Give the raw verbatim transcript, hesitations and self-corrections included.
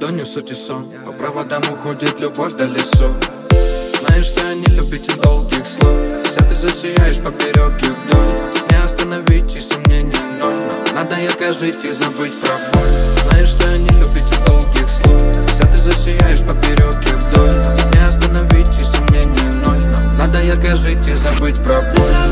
ладонью суть и сон. По проводам уходит любовь до лесов. Знаешь, что я не любитель долгих слов. Вся ты засияешь поперек и вдоль. Нас не остановить и сомнений ноль. Нам надо ярко жить и забыть про боль. Знаешь, что я не любитель долгих слов. Вся ты засияешь поперек и вдоль. Нас не остановить и сомнений ноль. Нам надо ярко жить и забыть про боль.